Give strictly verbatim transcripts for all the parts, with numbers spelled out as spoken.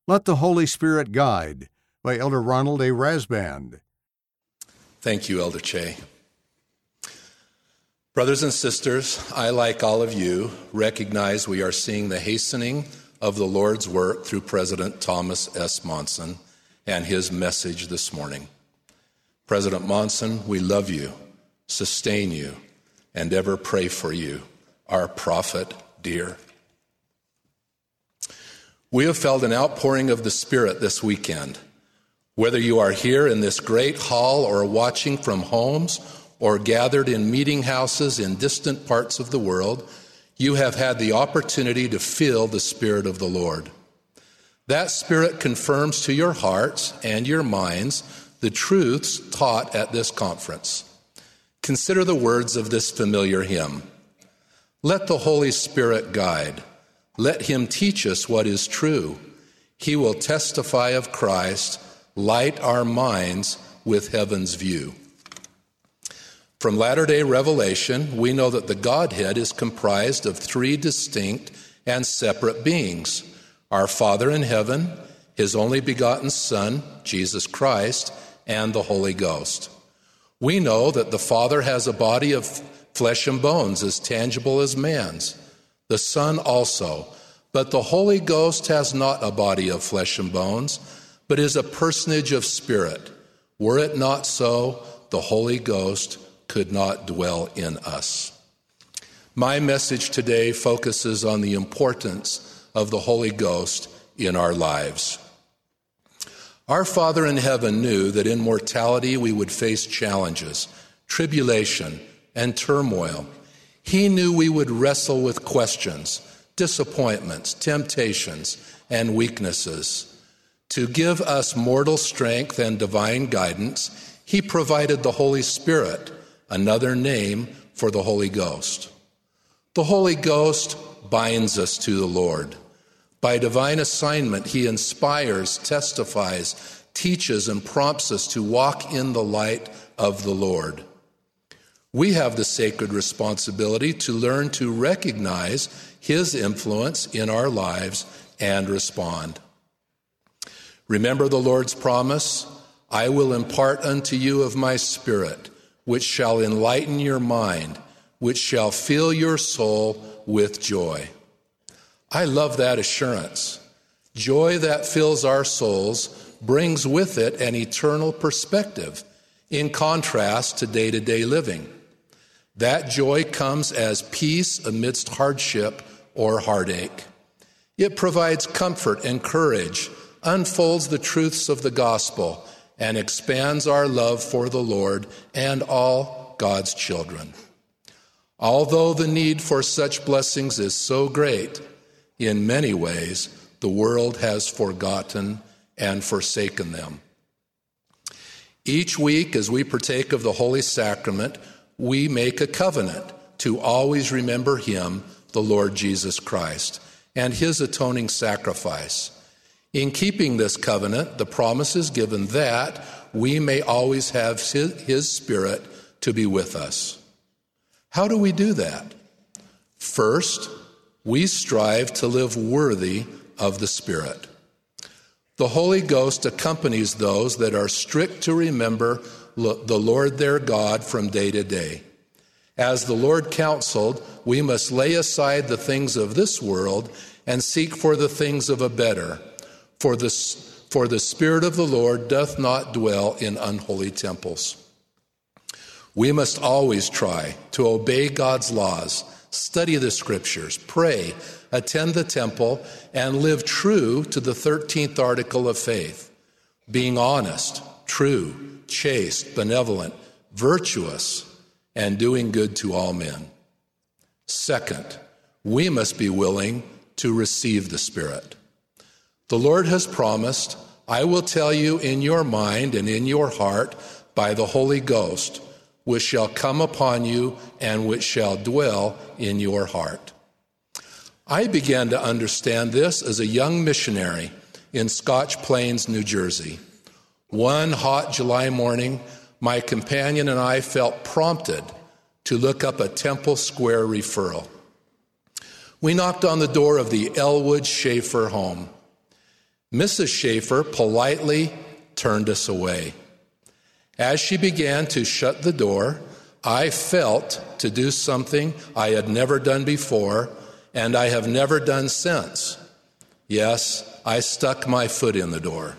Let the Holy Spirit Guide by Elder Ronald A. Rasband. Thank you, Elder Che. Brothers and sisters, I, like all of you, recognize we are seeing the hastening of the Lord's work through President Thomas S. Monson and his message this morning. President Monson, we love you, sustain you, and ever pray for you, our prophet dear. We have felt an outpouring of the Spirit this weekend. Whether you are here in this great hall or watching from homes or gathered in meeting houses in distant parts of the world, you have had the opportunity to feel the Spirit of the Lord. That Spirit confirms to your hearts and your minds the truths taught at this conference. Consider the words of this familiar hymn. Let the Holy Spirit guide. Let him teach us what is true. He will testify of Christ, light our minds with heaven's view. From latter-day revelation, we know that the Godhead is comprised of three distinct and separate beings: our Father in heaven, his only begotten Son, Jesus Christ, and the Holy Ghost. We know that the Father has a body of flesh and bones as tangible as man's, the Son also, but the Holy Ghost has not a body of flesh and bones, but is a personage of spirit. Were it not so, the Holy Ghost could not dwell in us. My message today focuses on the importance of the Holy Ghost in our lives. Our Father in heaven knew that in mortality we would face challenges, tribulation, and turmoil. He knew we would wrestle with questions, disappointments, temptations, and weaknesses. To give us mortal strength and divine guidance, he provided the Holy Spirit, another name for the Holy Ghost. The Holy Ghost binds us to the Lord. By divine assignment, he inspires, testifies, teaches, and prompts us to walk in the light of the Lord. We have the sacred responsibility to learn to recognize his influence in our lives and respond. Remember the Lord's promise, I will impart unto you of my Spirit, which shall enlighten your mind, which shall fill your soul with joy. I love that assurance. Joy that fills our souls brings with it an eternal perspective, in contrast to day-to-day living. That joy comes as peace amidst hardship or heartache. It provides comfort and courage, unfolds the truths of the gospel, and expands our love for the Lord and all God's children. Although the need for such blessings is so great, in many ways the world has forgotten and forsaken them. Each week as we partake of the Holy Sacrament, we make a covenant to always remember him, the Lord Jesus Christ, and his atoning sacrifice. In keeping this covenant, the promise is given that we may always have his Spirit to be with us. How do we do that? First, we strive to live worthy of the Spirit. The Holy Ghost accompanies those that are strict to remember the Lord their God from day to day. As the Lord counseled, we must lay aside the things of this world and seek for the things of a better. For the, for the Spirit of the Lord doth not dwell in unholy temples. We must always try to obey God's laws, study the Scriptures, pray, attend the temple, and live true to the thirteenth article of faith, being honest, true, chaste, benevolent, virtuous, and doing good to all men. Second, we must be willing to receive the Spirit. The Lord has promised, I will tell you in your mind and in your heart by the Holy Ghost, which shall come upon you and which shall dwell in your heart. I began to understand this as a young missionary in Scotch Plains, New Jersey. One hot July morning, my companion and I felt prompted to look up a Temple Square referral. We knocked on the door of the Elwood Schaefer home. Missus Schaefer politely turned us away. As she began to shut the door, I felt to do something I had never done before, and I have never done since. Yes, I stuck my foot in the door.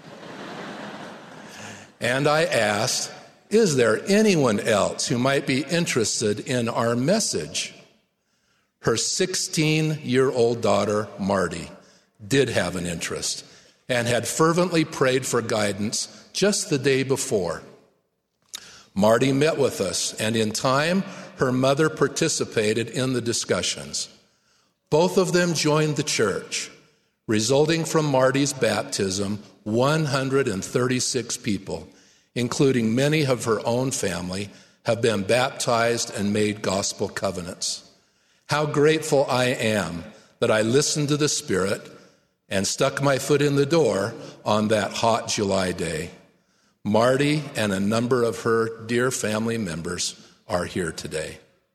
And I asked, is there anyone else who might be interested in our message? Her sixteen-year-old daughter, Marty, did have an interest and had fervently prayed for guidance just the day before. Marty met with us, and in time, her mother participated in the discussions. Both of them joined the church, resulting from Marty's baptism, one hundred thirty-six people, including many of her own family, have been baptized and made gospel covenants. How grateful I am that I listened to the Spirit and stuck my foot in the door on that hot July day. Marty and a number of her dear family members are here today.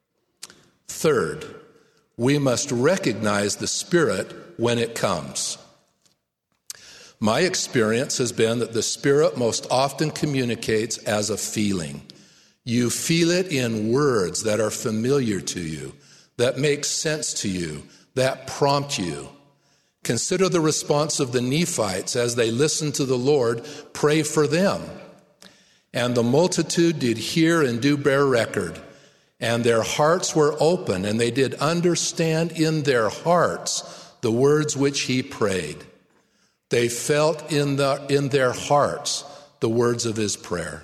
Third, we must recognize the Spirit when it comes. My experience has been that the Spirit most often communicates as a feeling. You feel it in words that are familiar to you, that make sense to you, that prompt you. Consider the response of the Nephites as they listened to the Lord pray for them. And the multitude did hear and do bear record, and their hearts were open, and they did understand in their hearts the words which he prayed. They felt in, the, in their hearts the words of his prayer.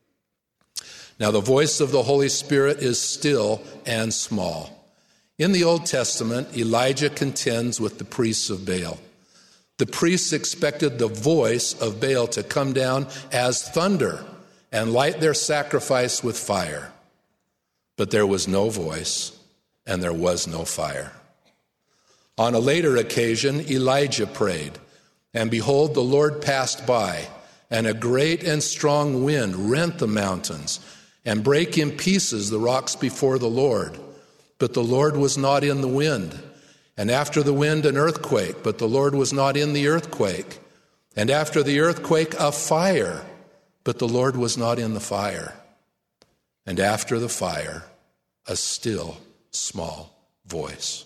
Now, the voice of the Holy Spirit is still and small. In the Old Testament, Elijah contends with the priests of Baal. The priests expected the voice of Baal to come down as thunder and light their sacrifice with fire. But there was no voice, and there was no fire. On a later occasion, Elijah prayed, and behold, the Lord passed by, and a great and strong wind rent the mountains and brake in pieces the rocks before the Lord. But the Lord was not in the wind. And after the wind, an earthquake, but the Lord was not in the earthquake. And after the earthquake, a fire, but the Lord was not in the fire. And after the fire, a still small voice.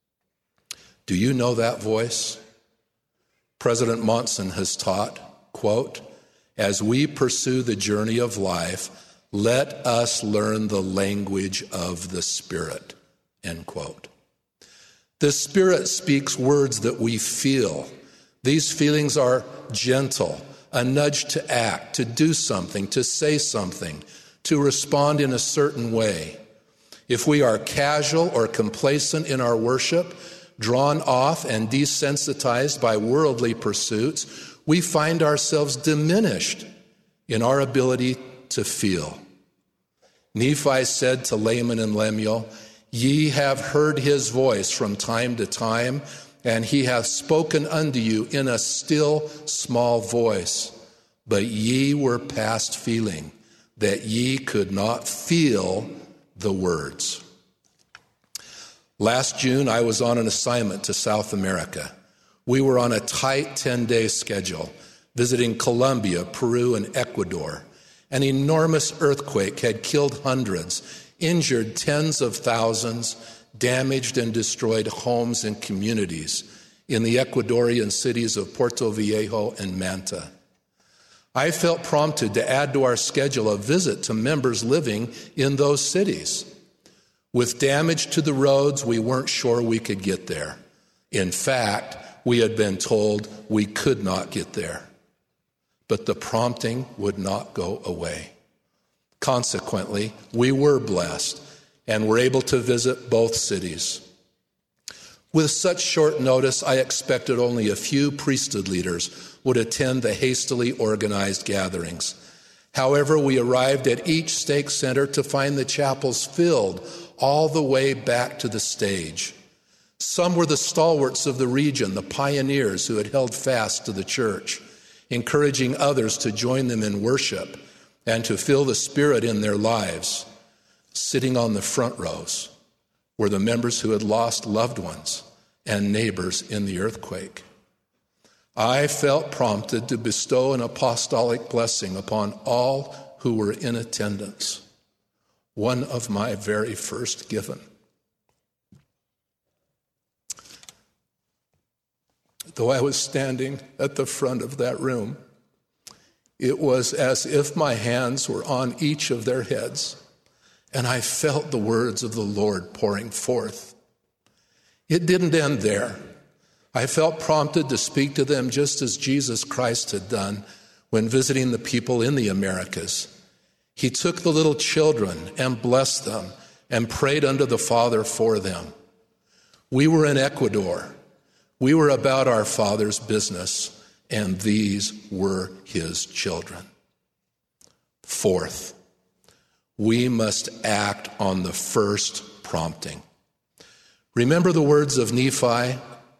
Do you know that voice? President Monson has taught, quote, as we pursue the journey of life, let us learn the language of the Spirit, end quote. The Spirit speaks words that we feel. These feelings are gentle, a nudge to act, to do something, to say something, to respond in a certain way. If we are casual or complacent in our worship, drawn off and desensitized by worldly pursuits, we find ourselves diminished in our ability to feel. Nephi said to Laman and Lemuel, ye have heard his voice from time to time, and he hath spoken unto you in a still small voice. But ye were past feeling, that ye could not feel the words. Last June, I was on an assignment to South America. We were on a tight ten-day schedule, visiting Colombia, Peru, and Ecuador. An enormous earthquake had killed hundreds, injured tens of thousands, damaged and destroyed homes and communities in the Ecuadorian cities of Puerto Viejo and Manta. I felt prompted to add to our schedule a visit to members living in those cities. With damage to the roads, we weren't sure we could get there. In fact, we had been told we could not get there. But the prompting would not go away. Consequently, we were blessed and were able to visit both cities. With such short notice, I expected only a few priesthood leaders would attend the hastily organized gatherings. However, we arrived at each stake center to find the chapels filled all the way back to the stage. Some were the stalwarts of the region, the pioneers who had held fast to the church, encouraging others to join them in worship and to feel the Spirit in their lives. Sitting on the front rows were the members who had lost loved ones and neighbors in the earthquake. I felt prompted to bestow an apostolic blessing upon all who were in attendance, one of my very first given. Though I was standing at the front of that room, it was as if my hands were on each of their heads, and I felt the words of the Lord pouring forth. It didn't end there. I felt prompted to speak to them just as Jesus Christ had done when visiting the people in the Americas. He took the little children and blessed them and prayed unto the Father for them. We were in Ecuador. We were about our Father's business, and these were his children. Fourth, we must act on the first prompting. Remember the words of Nephi?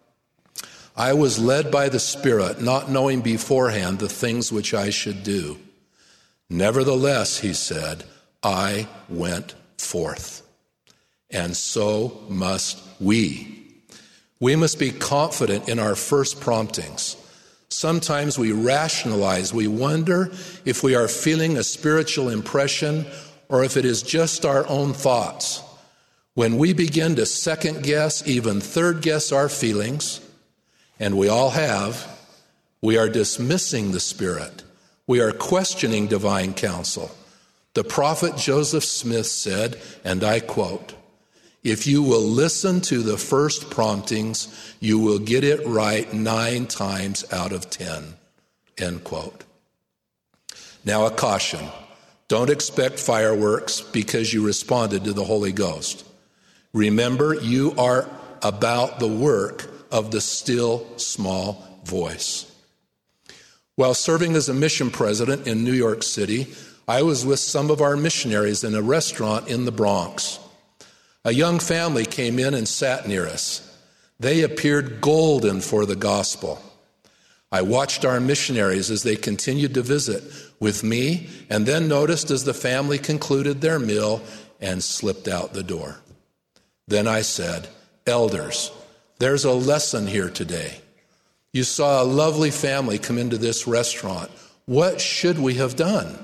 I was led by the Spirit, not knowing beforehand the things which I should do. Nevertheless, he said, I went forth. And so must we. We must be confident in our first promptings. Sometimes we rationalize. We wonder if we are feeling a spiritual impression or if it is just our own thoughts. When we begin to second guess, even third guess our feelings, and we all have, we are dismissing the Spirit. We are questioning divine counsel. The prophet Joseph Smith said, and I quote, if you will listen to the first promptings, you will get it right nine times out of ten, end quote. Now a caution, don't expect fireworks because you responded to the Holy Ghost. Remember, you are about the work of the still small voice. While serving as a mission president in New York City, I was with some of our missionaries in a restaurant in the Bronx. A young family came in and sat near us. They appeared golden for the gospel. I watched our missionaries as they continued to visit with me, and then noticed as the family concluded their meal and slipped out the door. Then I said, elders, there's a lesson here today. You saw a lovely family come into this restaurant. What should we have done?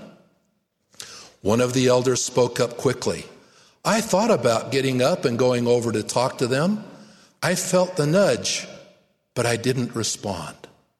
One of the elders spoke up quickly. I thought about getting up and going over to talk to them. I felt the nudge, but I didn't respond.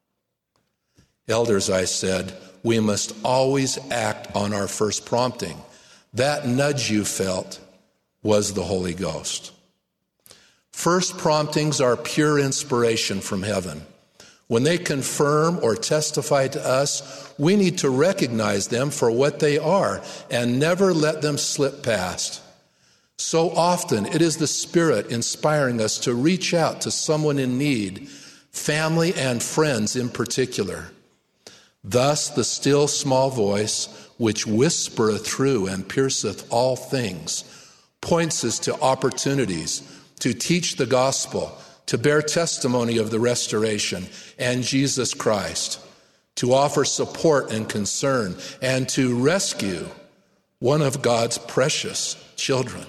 Elders, I said, we must always act on our first prompting. That nudge you felt was the Holy Ghost. First promptings are pure inspiration from heaven. When they confirm or testify to us, we need to recognize them for what they are and never let them slip past. So often it is the Spirit inspiring us to reach out to someone in need, family and friends in particular. Thus the still small voice, which whispereth through and pierceth all things, points us to opportunities to teach the gospel, to bear testimony of the restoration and Jesus Christ, to offer support and concern, and to rescue one of God's precious children.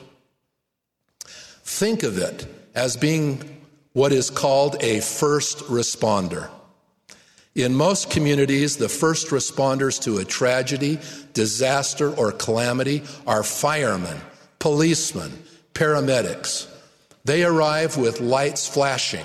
Think of it as being what is called a first responder. In most communities, the first responders to a tragedy, disaster, or calamity are firemen, policemen, paramedics. They arrive with lights flashing.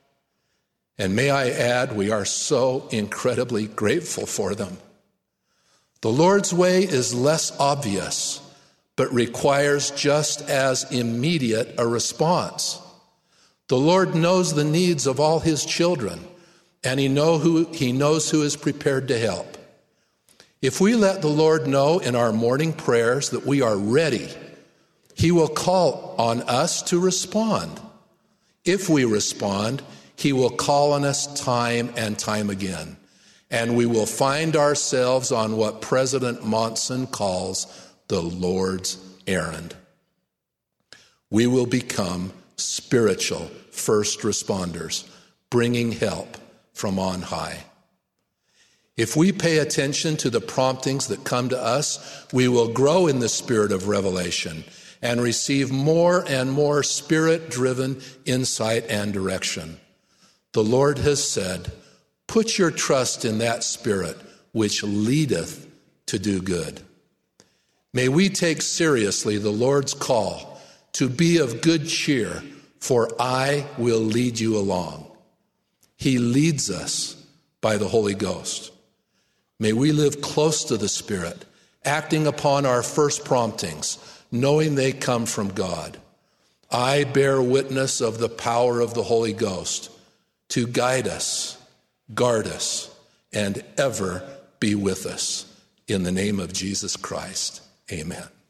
And may I add, we are so incredibly grateful for them. The Lord's way is less obvious, but requires just as immediate a response. The Lord knows the needs of all his children, and he, know who, he knows who is prepared to help. If we let the Lord know in our morning prayers that we are ready, he will call on us to respond. If we respond, he will call on us time and time again, and we will find ourselves on what President Monson calls the Lord's errand. We will become spiritual first responders, bringing help from on high. If we pay attention to the promptings that come to us, we will grow in the spirit of revelation and receive more and more Spirit-driven insight and direction. The Lord has said, Put your trust in that Spirit which leadeth to do good. May we take seriously the Lord's call to be of good cheer, for I will lead you along. He leads us by the Holy Ghost. May we live close to the Spirit, acting upon our first promptings, knowing they come from God. I bear witness of the power of the Holy Ghost to guide us, guard us, and ever be with us. In the name of Jesus Christ, amen.